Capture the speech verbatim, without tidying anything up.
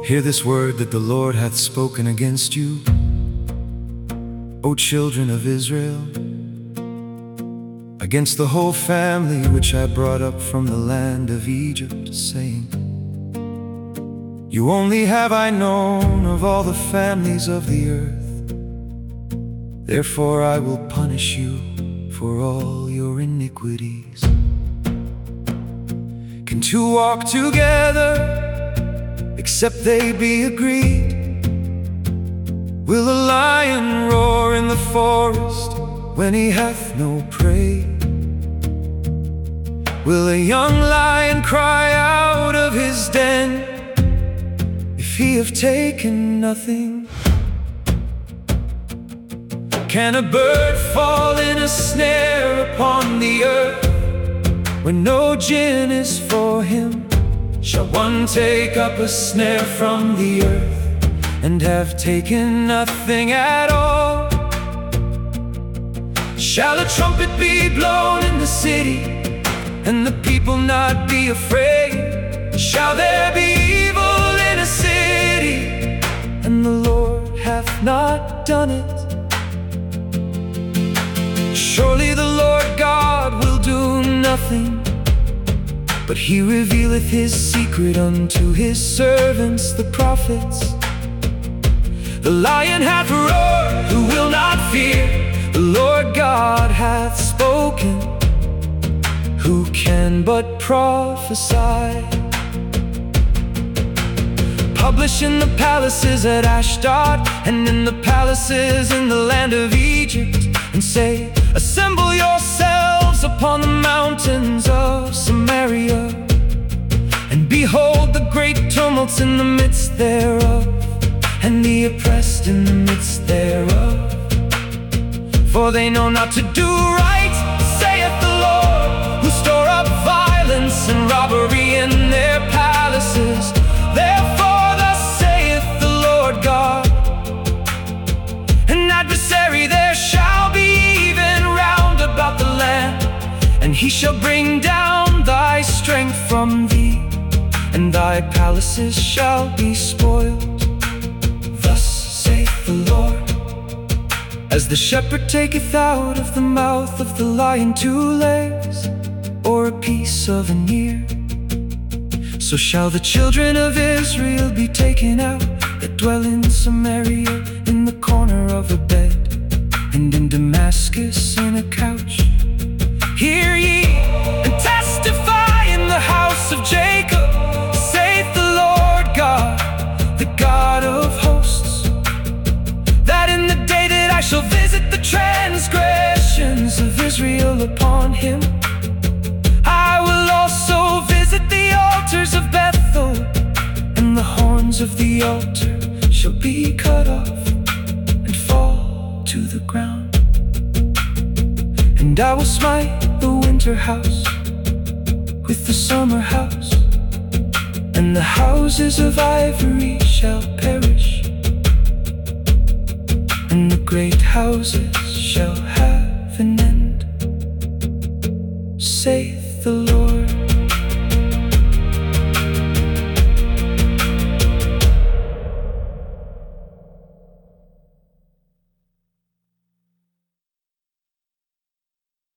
Hear this word that the Lord hath spoken against you, O children of Israel, against the whole family which I brought up from the land of Egypt, saying, You only have I known of all the families of the earth, therefore I will punish you for all your iniquities. Can two walk together except they be agreed? Will a lion roar in the forest when he hath no prey? Will a young lion cry out of his den if he have taken nothing? Can a bird fall in a snare upon the earth when no gin is for him? Shall one take up a snare from the earth and have taken nothing at all? Shall a trumpet be blown in the city and the people not be afraid? Shall there be evil in a city and the Lord hath not done it? Surely the Lord God will do nothing, but he revealeth his secret unto his servants the prophets. The lion hath roared, who will not fear? The Lord God hath spoken, who can but prophesy? Publish in the palaces at Ashdod, and in the palaces in the land of Egypt, and say, Assemble yourselves upon the mountains of Samaria, and behold the great tumults in the midst thereof, and the oppressed in the midst thereof. For they know not to do right, saith the Lord, who store up violence and robbery in their palaces. Therefore thus saith the Lord God, An adversary there shall be even round about the land, and he shall bring down thy strength from thee, and thy palaces shall be spoiled. Thus saith the Lord, As the shepherd taketh out of the mouth of the lion two legs, or a piece of an ear, so shall the children of Israel be taken out that dwell in Samaria, in the corner of a bed, and in Damascus in a couch. Hear ye, and testify in the house of Jacob, saith the Lord God, the God of hosts, that in the day that I shall visit the transgressions of Israel upon him, I will also visit the altars of Bethel, and the horns of the altar shall be cut off and fall to the ground. And I will smite the winter house with the summer house, and the houses of ivory shall perish, and the great houses shall have an end, saith